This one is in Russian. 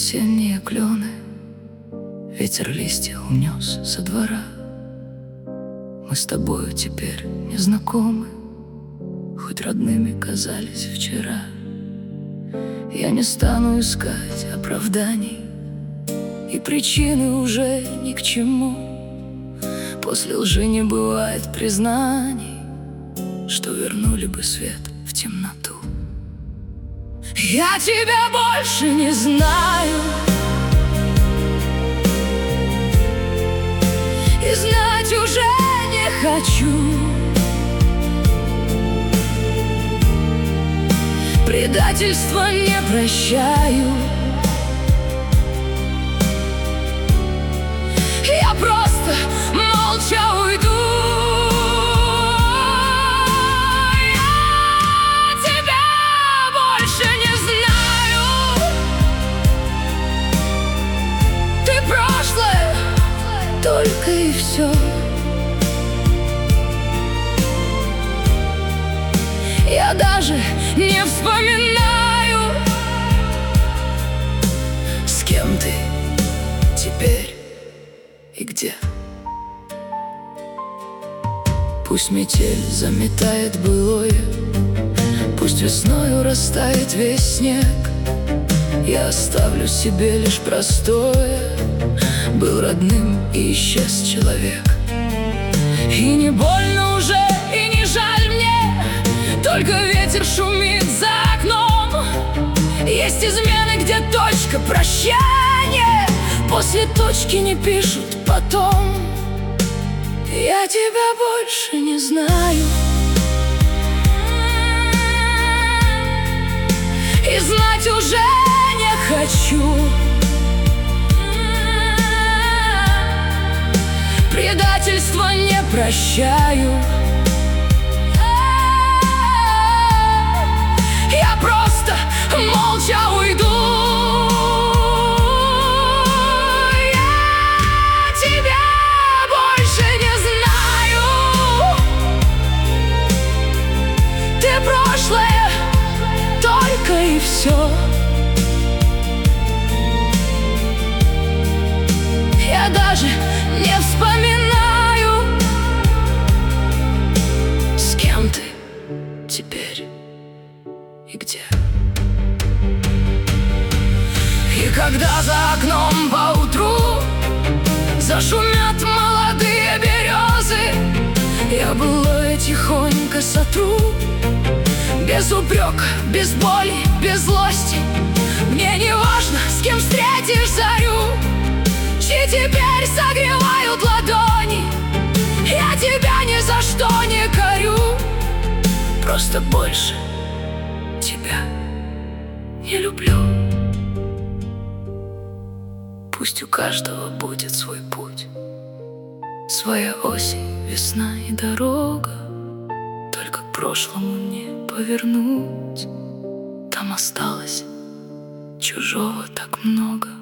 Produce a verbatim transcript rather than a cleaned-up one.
осенние клены, ветер листья унес со двора. Мы с тобою теперь не знакомы, хоть родными казались вчера. Я не стану искать оправданий, и причины уже ни к чему. После лжи не бывает признаний, что вернули бы свет в темноту. Я тебя больше не знаю, и знать уже не хочу. Предательство не прощаю. Я просто молча уйду. Я тебя больше не знаю. Ты прошлое только и все. Я даже не вспоминаю, с кем ты теперь и где. Пусть метель заметает былое, пусть весною растает весь снег. Я оставлю себе лишь простое: был родным и исчез человек. И не больно уже, и не жаль мне, только ветер шумит за окном. Есть измены, где точка прощания, после точки не пишут потом. Я тебя больше не знаю, и знать уже не хочу. Предательство не прощаю. Я просто молча уйду. Я тебя больше не знаю. Ты прошлое только и все. Я даже не вспоминаю, с кем ты теперь и где. И когда за окном поутру зашумят молодые березы, я былое тихонько сотру. Без упрека, без боли, без злости. Мне не важно, с кем встретишь зарю, чьи теперь согревают ладони. Я тебя ни за что не корю, просто больше тебя не люблю. Пусть у каждого будет свой путь, своя осень, весна и дорога. Только к прошлому не повернуть, там осталось чужого так много.